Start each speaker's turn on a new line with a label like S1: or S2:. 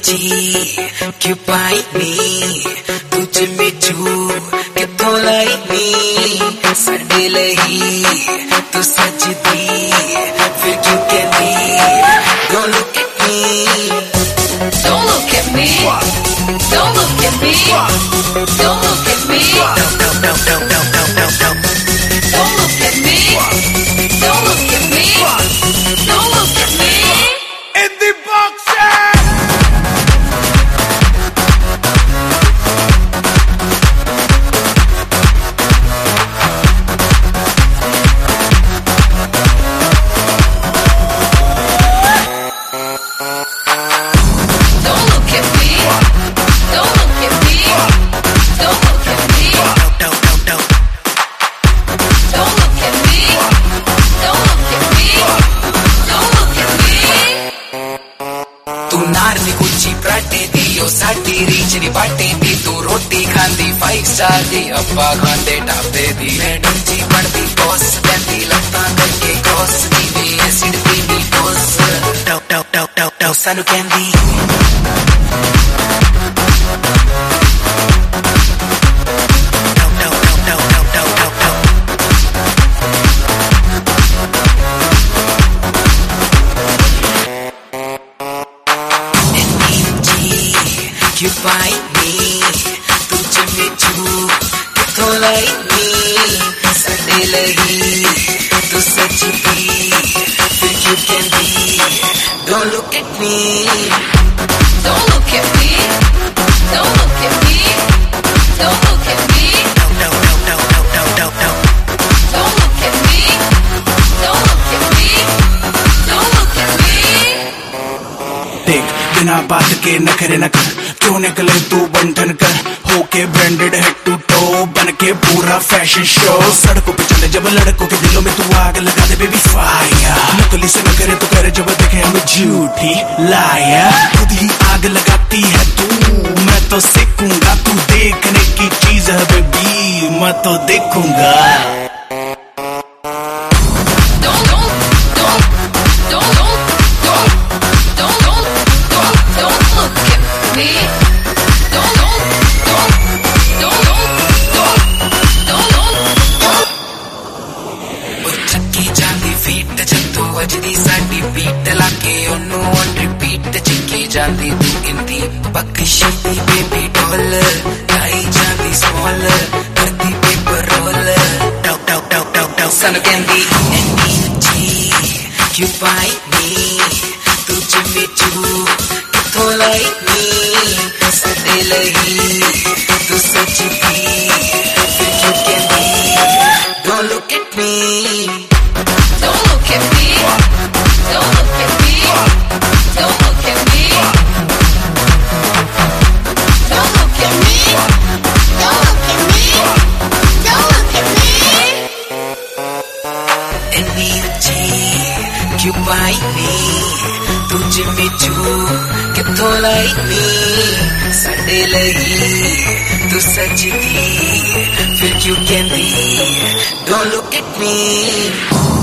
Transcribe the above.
S1: energy क्यों पाई नी तुझ में छू कितों लाई नी साडे लही तू सजदी फिर क्यों कहती don't look at me don't look at me don't look at me don't look at me don't look at me don't look at me don't look at me
S2: in the box.
S1: साडी reach नी बाटे दी तू रोटी खांदी 5 star दी अब्बा खांदे ढाबे दी madam जी पढ़दी बॉस बैंदी लत्तां करके क्रॉस दी वे एसिड दी नी dose top top top top top सानू कहंदी क्यों पाई नी तुझ में छू कितों लाई नी साडे लही तू सजदी फिर क्यों कहंदी don't look at me don't look at me don't look at me don't look at me don't look at me don't look at me don't look at me
S2: देख बिना बात के नखरे न कर क्यों निकले तू बंधन कर होके ब्रांडेड हेड टू टो बन के पूरा फैशन शो सड़कों पे चले जब लड़कों के दिलों में तू आग लगा दे बेबी फायर नकली से न करे तो करे जब देखे हमें झूठी लाया खुद ही आग लगाती है तू मैं तो सीखूंगा तू देखने की चीज है बेबी मैं तो देखूंगा
S1: वजदी साडी बीट लाके ओनू ऑन रिपीट चिक्की जांदी तू इंदी बख्शी दी बेबी डॉल लाई जांदी स्मॉल करदी paper roll talk talk talk talk talk सानू कहंदी energy क्यों पाई नी तुझ में छू कितों लाई नी साडे लही तू सजदी फिर क्यों कहंदी don't look at me don't look at me don't look at me don't look at me don't look at me don't look at me don't look at me energy क्यों पाई नी तुझ में छू कितों लाई नी साडे लही तू सजदी फिर क्यों कहंदी don't look at me